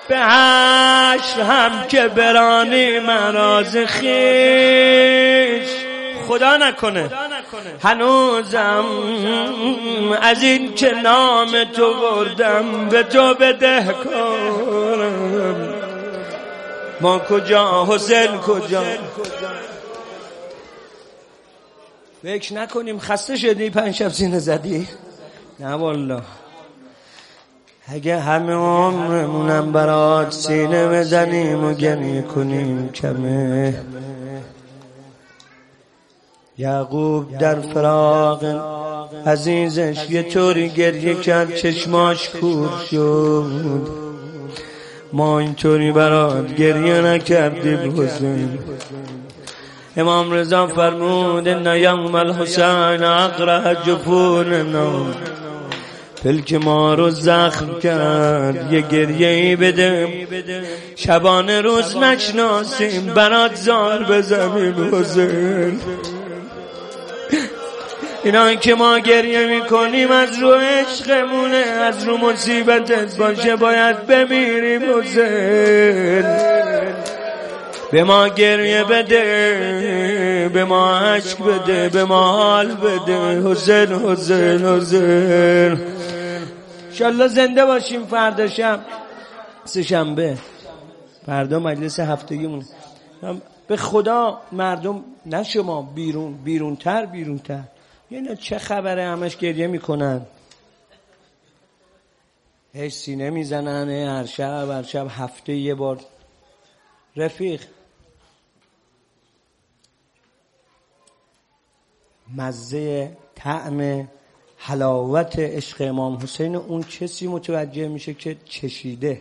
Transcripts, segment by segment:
به حشر هم که برانی مراز خیش. خدا نکنه هنوزم از این که نام تو بردم به تو بدهکارم. ما کجا حسین کجا؟ فکر نکنیم خسته شدی 5 شب سینه زدی؟ نه والله، اگه همه عمرمونم برات سینه بزنیم و گریه کنیم کمه. یعقوب در فراق عزیزش یه طوری گریه کرد چشماش کور شد. ما اینطوری برات گریه نکردیم حسین. امام رضا فرمود ان یوم الحسین اقرع جفوننا، پلک ما رو زخم کرد یه گریه‌ای بده، شبانه روز نشناسیم برات زار بزنیم حسین. اینا که ما گریه میکنیم از رو عشقمونه، از رو مصیبتت باشه باید بمیریم حسین. به ما گریه بده، به ما عشق بده، به ما حال بده حسین حسین حسین. انشالله زنده باشیم. فردا شب سه‌شنبه، فردا مجلس هفتگیمونه. به خدا مردم نه شما بیرونتر یعنی چه خبره همش گریه میکنن، هیچ سینه میزنن هر شب هفته یه بار. رفیق مزه طعم حلاوت عشق امام حسین اون کسی متوجه میشه که چشیده.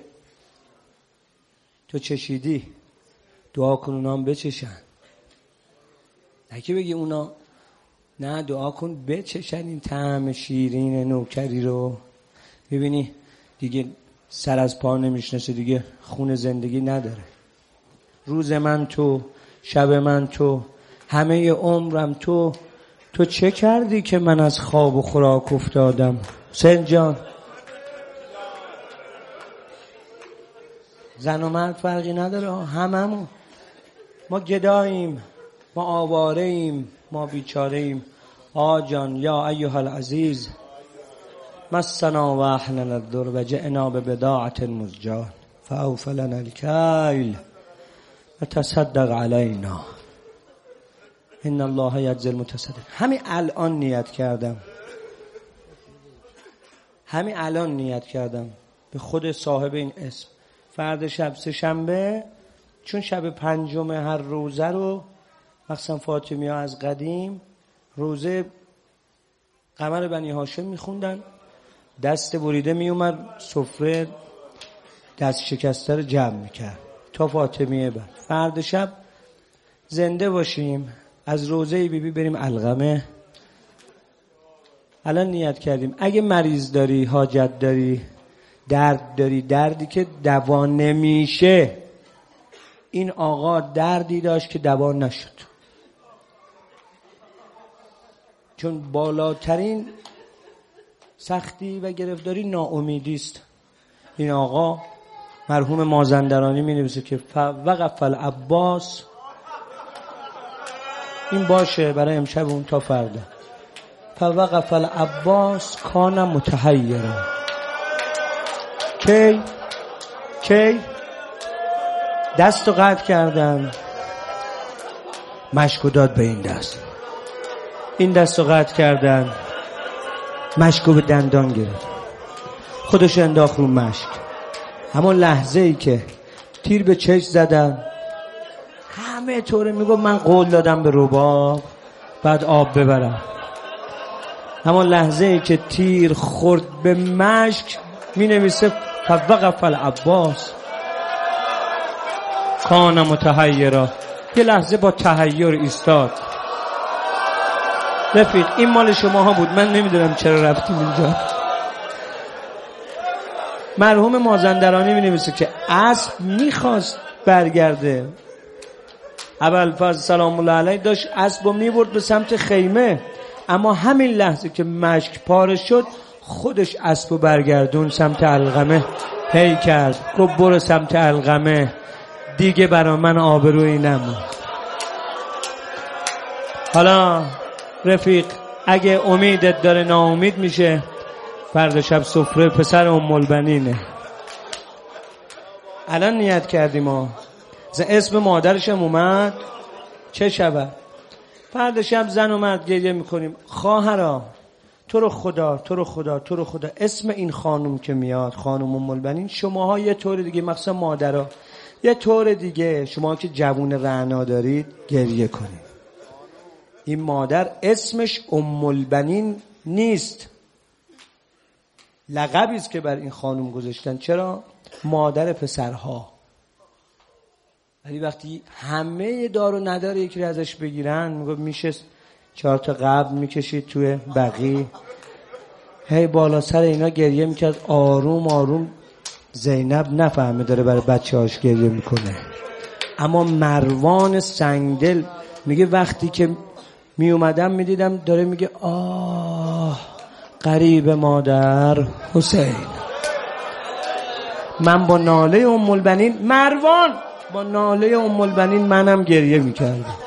تو چشیدی، دعا کن اونا هم بچشن. نه که بگی اونا، نه دعا کن بچشن این طعم شیرین نوکری رو. ببینی دیگه سر از پا نمیشناسه، دیگه خون زندگی نداره. روز من تو، شب من تو، همه عمرم تو. تو چه کردی که من از خواب و خوراک افتادم حسین جان؟ زن و مرد فرقی نداره، هممون. ما گداییم، ما آواره ایم، ما بیچاره ایم. جان یا ایها العزیز مسنا و احلنا الضر و جئنا ببضاعة مزجاة فاوف لنا الکیل و تصدق علینا ان الله یجزی المتصدق. همین الان نیت کردم به خود صاحب این اسم. فردا شب سه‌شنبه، چون شب 5 هر روزه رو مخصوصا فاطمی ها از قدیم روزه قمر بنی هاشم میخوندن، دست بریده میومد سفره دست شکسته رو جمع میکرد تا فاطمیه. بعد فردا شب زنده باشیم از روزه بیبی بریم علقمه. الان نیت کردیم اگه مریض داری، حاجت داری، درد داری، دردی که دوا نمیشه. این آقا دردی داشت که دوا نشد، چون بالاترین سختی و گرفتاری ناامیدی است. این آقا مرحوم مازندرانی می نویسه که وقف العباس. این باشه برای امشب اون تا فردا. فوقف العباس کان متحیرا. کی دستو قطع کردن، مشکو داد به این دست، این دستو قطع کردن، مشکو به دندان گرفت، خودش انداخت رو مشک. همون لحظه ای که تیر به چشم زدن، همه طوره میگو من قول دادم به رباب بعد آب ببرم. همون لحظه ای که تیر خورد به مشک می نویسه فوقف العباس کان متحیرا. یه لحظه با تحیر ایستاد. رفیق این مال شما ها بود، من نمیدونم چرا رفتیم اینجا. مرحوم مازندرانی می نویسه که اسب میخواست برگرده، ابوالفضل سلام الله علیه داشت اسبو میبرد به سمت خیمه، اما همین لحظه که مشک پاره شد خودش اسبو برگردون سمت علقمه. هی کرد گفت برو سمت القمه، دیگه برا من آبرویی نمون. حالا رفیق اگه امیدت داره ناامید میشه، فردا شب سفره پسر ام البنینه. الان نیت کردیم ما اسم مادرشم اومد چه شود. فردا شب زن و مرد گریه میکنیم خواهرا تو رو خدا تو رو خدا تو رو خدا اسم این خانم که میاد، خانم ام البنین، شماها یه طور دیگه، مخصوصا مادرها یه طور دیگه، شما که جوون رعنا دارید گریه کنید. این مادر اسمش ام البنین نیست، لقبی است که بر این خانم گذاشتن. چرا؟ مادر پسرها. ولی وقتی همه دار و ندار یکی رو ازش بگیرن، میگه میشه 4 تا قبل میکشید توی بقی، هی بالا سر اینا گریه میکرد. آروم آروم زینب نفهمه داره برای بچه هاش گریه میکنه. اما مروان سنگدل میگه وقتی که میومدم میدیدم داره میگه آه غریب مادر حسین. من با ناله ام البنین، مروان با ناله ام البنین منم گریه میکردم.